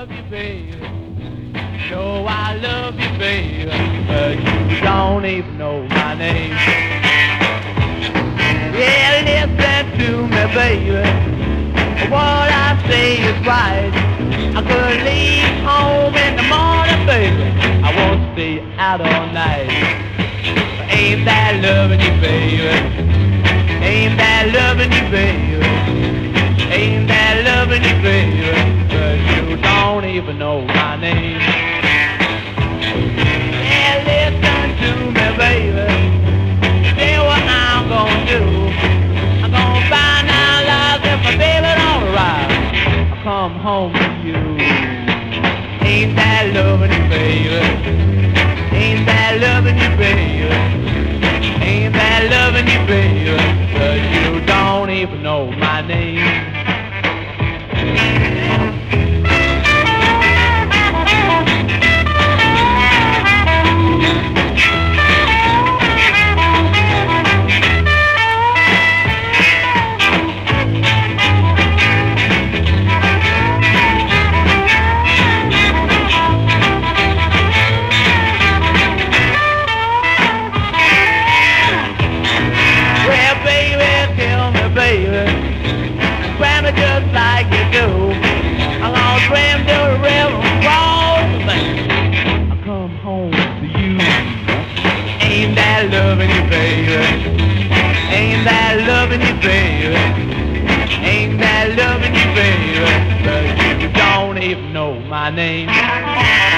love you, baby. Know I love you, baby, but you don't even know my name. Yeah, listen to me, baby. What I say is right. I could leave home in the morning, baby. I won't stay out all night. Ain't that loving you, baby? Ain't that loving you, baby? Ain't that loving you, baby? But you don't even know my name. Yeah, listen to me, baby. Say what I'm gonna do. I'm gonna find out lies if my baby don't arrive. I'll come home to you. Ain't that loving you, baby? Ain't that loving you, baby? Ain't that loving you, baby? But you don't even know my name. Just like you do, I'm gonna swim the river and cross the bank. I'll come home to you. Ain't that loving you, baby? Ain't that loving you, baby? Ain't that loving you, baby? But you don't even know my name.